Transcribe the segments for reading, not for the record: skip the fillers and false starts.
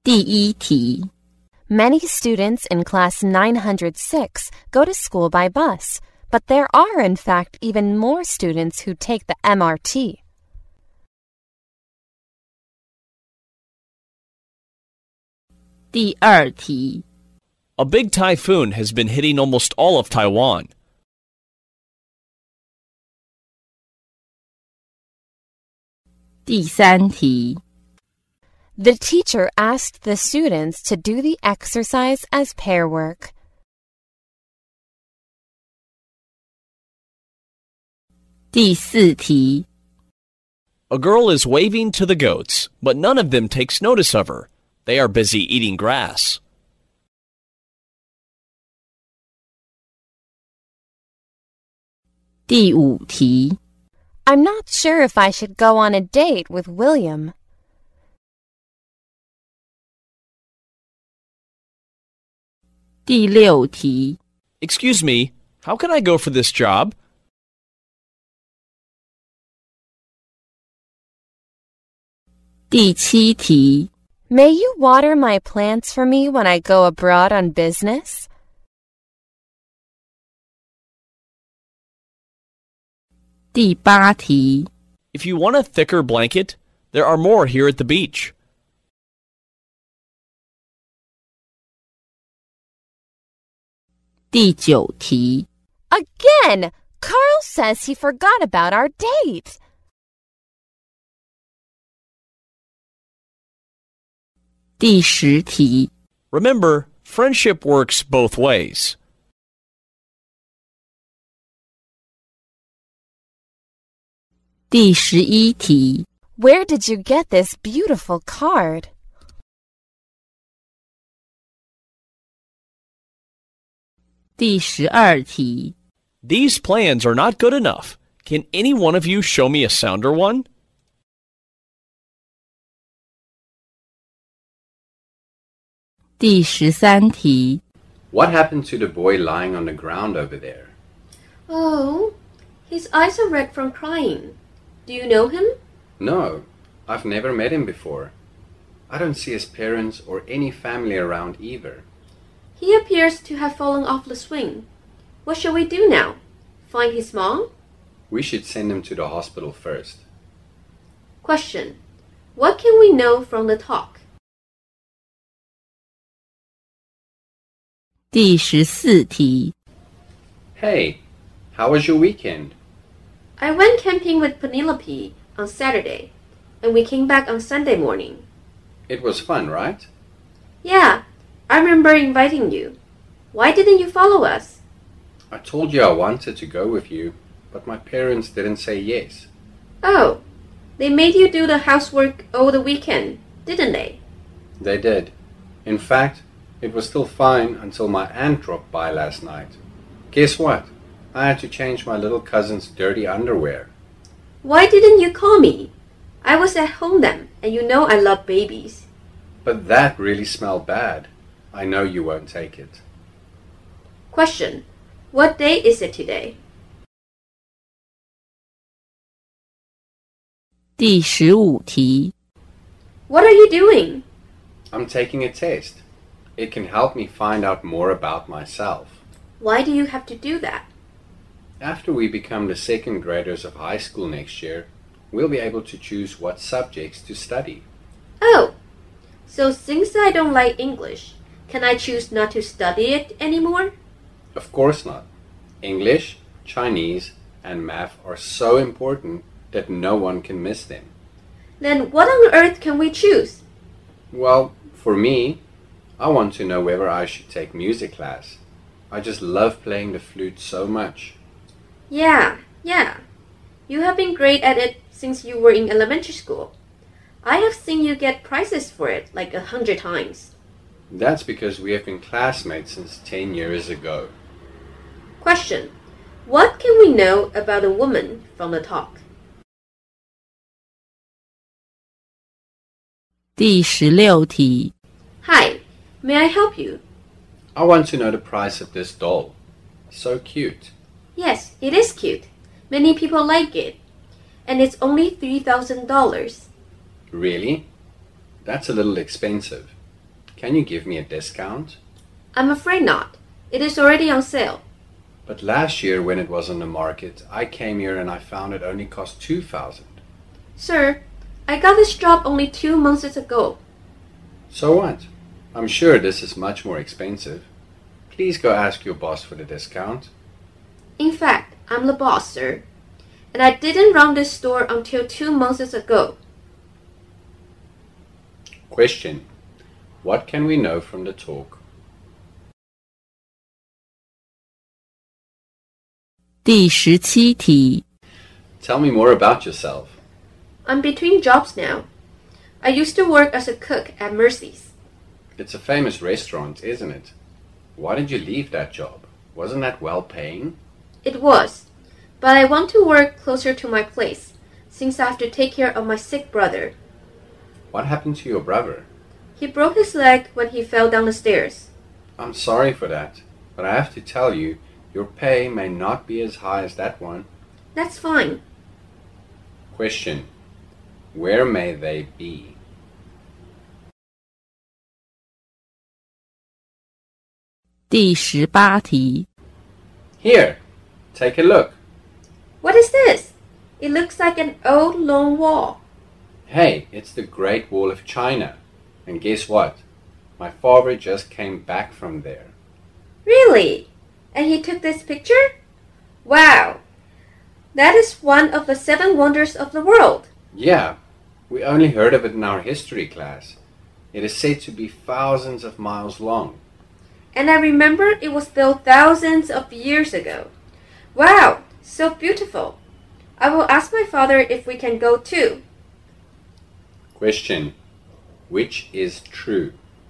第一题 Many students in class 906 go to school by bus, but there are in fact even more students who take the MRT. 第二题 A big typhoon has been hitting almost all of Taiwan. 第三题 The teacher asked the students to do the exercise as pair work. 第四题 A girl is waving to the goats, but none of them takes notice of her. They are busy eating grass. 第五题 I'm not sure if I should go on a date with William. 第六题 Excuse me, how can I go for this job? 第七题 May you water my plants for me when I go abroad on business? 第八题 If you want a thicker blanket, there are more here at the beach. 第九题 Again! Carl says he forgot about our date. 第十题 Remember, friendship works both ways. 第十一题 Where did you get this beautiful card? 第十二题 These plans are not good enough. Can any one of you show me a sounder one? 第十三题 What happened to the boy lying on the ground over there? Oh, his eyes are red from crying. Do you know him? No, I've never met him before. I don't see his parents or any family around either. He appears to have fallen off the swing. What shall we do now? Find his mom? We should send him to the hospital first. Question. What can we know from the talk? 第十四题 Hey, how was your weekend? I went camping with Penelope on Saturday, and we came back on Sunday morning. It was fun, right? Yeah, I remember inviting you. Why didn't you follow us? I told you I wanted to go with you, but my parents didn't say yes. Oh, they made you do the housework over the weekend, didn't they? They did. In fact, it was still fine until my aunt dropped by last night. Guess what? I had to change my little cousin's dirty underwear. Why didn't you call me? I was at home then, and you know I love babies. But that really smelled bad. I know you won't take it. Question. What day is it today? 第十五题 What are you doing? I'm taking a test. It can help me find out more about myself. Why do you have to do that? After we become the second graders of high school next year, we'll be able to choose what subjects to study. Oh, so since I don't like English, can I choose not to study it anymore? Of course not. English, Chinese, and math are so important that no one can miss them. Then what on earth can we choose? Well, for me, I want to know whether I should take music class. I just love playing the flute so much. Yeah. You have been great at it since you were in elementary school. I have seen you get prizes for it like 100 times. That's because we have been classmates since 10 years ago. Question. What can we know about a woman from the talk? 第十六题 Hi, may I help you? I want to know the price of this doll. So cute. Yes, it is cute. Many people like it. And it's only $3,000. Really? That's a little expensive. Can you give me a discount? I'm afraid not. It is already on sale. But last year when it was on the market, I came here and I found it only cost 2,000. Sir, I got this job only 2 months ago. So what? I'm sure this is much more expensive. Please go ask your boss for the discount. In fact, I'm the boss, sir. And I didn't run this store until 2 months ago. Question. What can we know from the talk? 第17题， Tell me more about yourself. I'm between jobs now. I used to work as a cook at Mercy's. It's a famous restaurant, isn't it? Why did you leave that job? Wasn't that well paying? It was, but I want to work closer to my place, since I have to take care of my sick brother. What happened to your brother? He broke his leg when he fell down the stairs. I'm sorry for that, but I have to tell you, your pay may not be as high as that one. That's fine. Question. Where may they be? 第18题， Here, take a look. What is this? It looks like an old long wall. Hey, it's the Great Wall of China. And guess what? My father just came back from there. Really? And he took this picture? Wow! That is one of the 7 wonders of the world. Yeah, we only heard of it in our history class. It is said to be thousands of miles long. And I remember it was built thousands of years ago. Wow! So beautiful. I will ask my father if we can go too. Question. Which is true?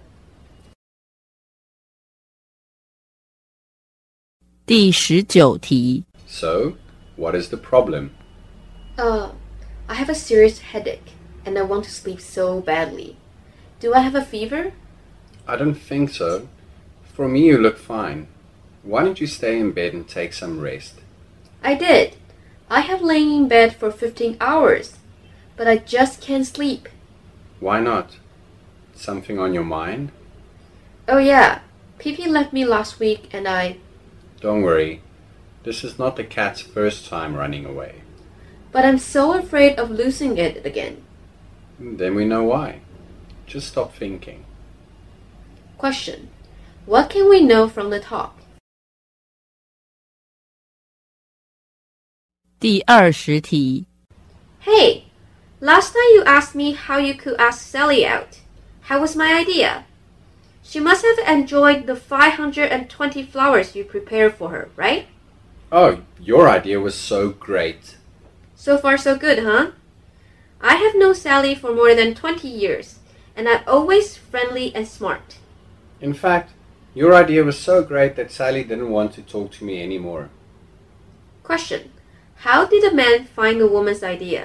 第19题， So, what is the problem? I have a serious headache and I want to sleep so badly. Do I have a fever? I don't think so. For me, you look fine. Why don't you stay in bed and take some rest? I did. I have lain in bed for 15 hours, but I just can't sleep. Why not? Something on your mind? Oh yeah, Pee-Pee left me last week and Don't worry. This is not the cat's first time running away. But I'm so afraid of losing it again. Then we know why. Just stop thinking. Question. What can we know from the talk? 第20题， Hey, last time you asked me how you could ask Sally out. How was my idea? She must have enjoyed the 520 flowers you prepared for her, right? Oh, your idea was so great. So far so good, huh? I have known Sally for more than 20 years, and I'm always friendly and smart. In fact, your idea was so great that Sally didn't want to talk to me anymore. Question. How did the man find the woman's idea?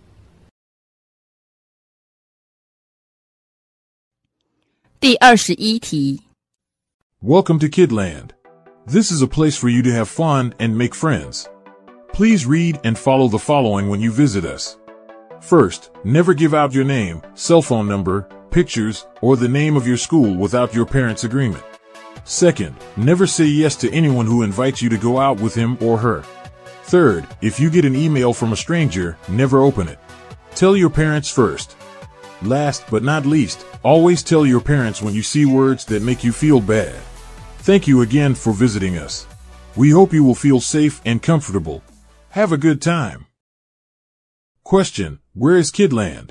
第21题， Welcome to Kidland. This is a place for you to have fun and make friends. Please read and follow the following when you visit us. First, never give out your name, cell phone number, pictures, or the name of your school without your parents' agreement. Second, never say yes to anyone who invites you to go out with him or her. Third, if you get an email from a stranger, never open it. Tell your parents first. Last but not least, always tell your parents when you see words that make you feel bad. Thank you again for visiting us. We hope you will feel safe and comfortable. Have a good time. Question. Where is Kidland?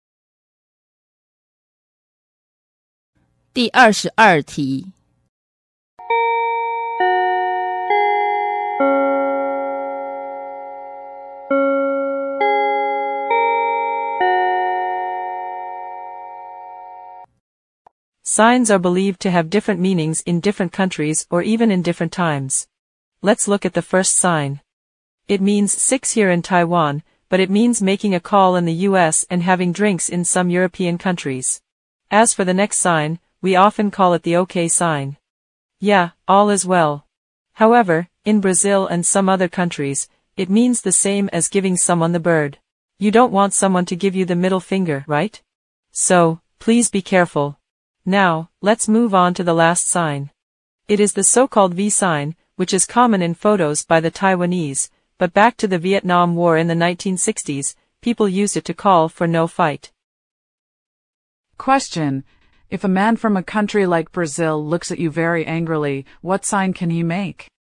第22题， Signs are believed to have different meanings in different countries or even in different times. Let's look at the first sign. It means 6 here in Taiwan, but it means making a call in the US and having drinks in some European countries. As for the next sign, we often call it the OK sign. Yeah, all is well. However, in Brazil and some other countries, it means the same as giving someone the bird. You don't want someone to give you the middle finger, right? So, please be careful. Now, let's move on to the last sign. It is the so-called V sign, which is common in photos by the Taiwanese, but back to the Vietnam War in the 1960s, people used it to call for no fight. Question. If a man from a country like Brazil looks at you very angrily, what sign can he make?